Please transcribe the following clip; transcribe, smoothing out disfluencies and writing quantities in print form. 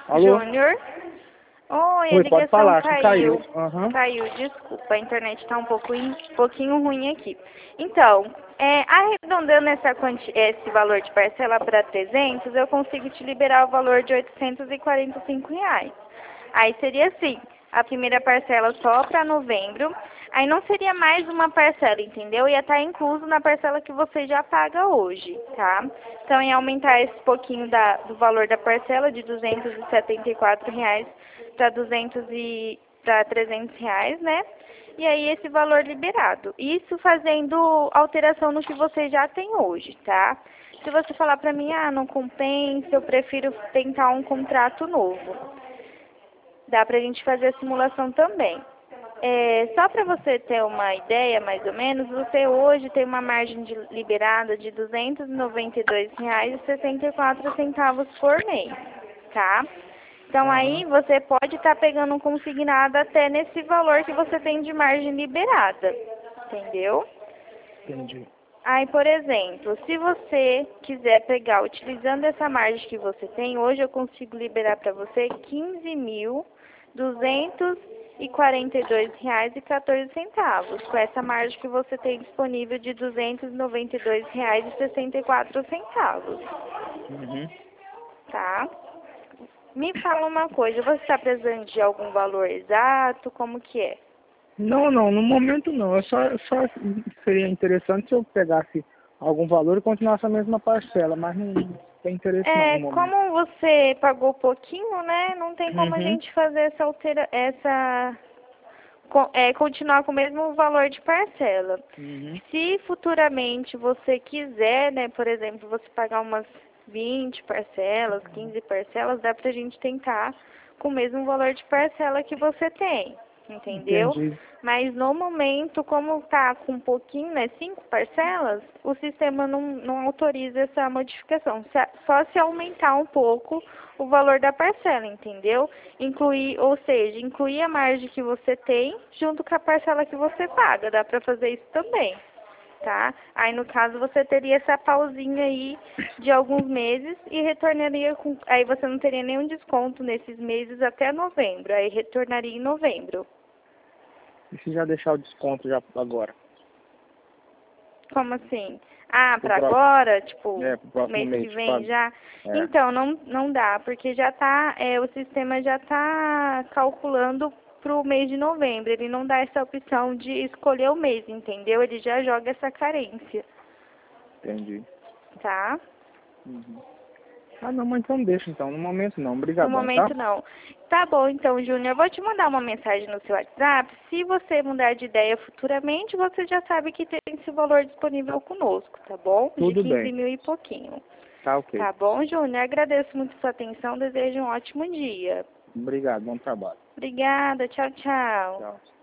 Alô? Júnior. Oi, a Oi, pode ligação falar, acho que caiu. caiu. Aham. Caiu, desculpa, a internet está um pouquinho ruim aqui. Então, arredondando esse valor de parcela para 300, eu consigo te liberar o valor de R$ 845. Aí seria assim, a primeira parcela só para novembro, aí não seria mais uma parcela, entendeu? Ia estar incluso na parcela que você já paga hoje, tá? Então ia aumentar esse pouquinho do valor da parcela de R$ 274 para R$ 300, né? E aí esse valor liberado. Isso fazendo alteração no que você já tem hoje, tá? Se você falar para mim, não compensa, eu prefiro tentar um contrato novo. Dá pra gente fazer a simulação também. Só para você ter uma ideia, mais ou menos, você hoje tem uma margem liberada de R$ 292,64 por mês, tá? Então aí Aham. você pode estar pegando um consignado até nesse valor que você tem de margem liberada, entendeu? Entendi. Aí, por exemplo, se você quiser pegar utilizando essa margem que você tem, hoje eu consigo liberar para você R$ 15.242,14, com essa margem que você tem disponível de R$ 292,64, Uhum. tá? Me fala uma coisa, você está precisando de algum valor exato? Como que é? Não, não, no momento não. Só seria interessante se eu pegasse algum valor e continuasse a mesma parcela, mas não tem interesse não no momento. Como você pagou pouquinho, né? Não tem como a Uhum. gente fazer continuar com o mesmo valor de parcela. Uhum. Se futuramente você quiser, né, por exemplo, você pagar umas 20 parcelas, 15 parcelas, dá pra gente tentar com o mesmo valor de parcela que você tem, entendeu? Entendi. Mas no momento, como tá com um pouquinho, né, 5 parcelas, o sistema não autoriza essa modificação. Só se aumentar um pouco o valor da parcela, entendeu? Incluir a margem que você tem junto com a parcela que você paga. Dá pra fazer isso também, tá? Aí no caso você teria essa pausinha aí de alguns meses e retornaria aí você não teria nenhum desconto nesses meses até novembro. Aí retornaria em novembro. E se já deixar o desconto já agora? Como assim? Pro Para próximo, agora, tipo, pro próximo mês que mês, vem já? É. Então, não dá, porque o sistema já tá calculando pro mês de novembro. Ele não dá essa opção de escolher o mês, entendeu? Ele já joga essa carência, Entendi. tá? Uhum. Ah, não, mas então deixa então. No momento não. No Obrigadão, tá? momento não. Tá bom, então, Júnior, eu vou te mandar uma mensagem no seu WhatsApp. Se você mudar de ideia futuramente, você já sabe que tem esse valor disponível conosco, tá bom? De Tudo 15 bem. mil e pouquinho. Tá ok. Tá bom, Júnior? Agradeço muito a sua atenção. Desejo um ótimo dia. Obrigado, bom trabalho. Obrigada. Tchau, tchau. Tchau.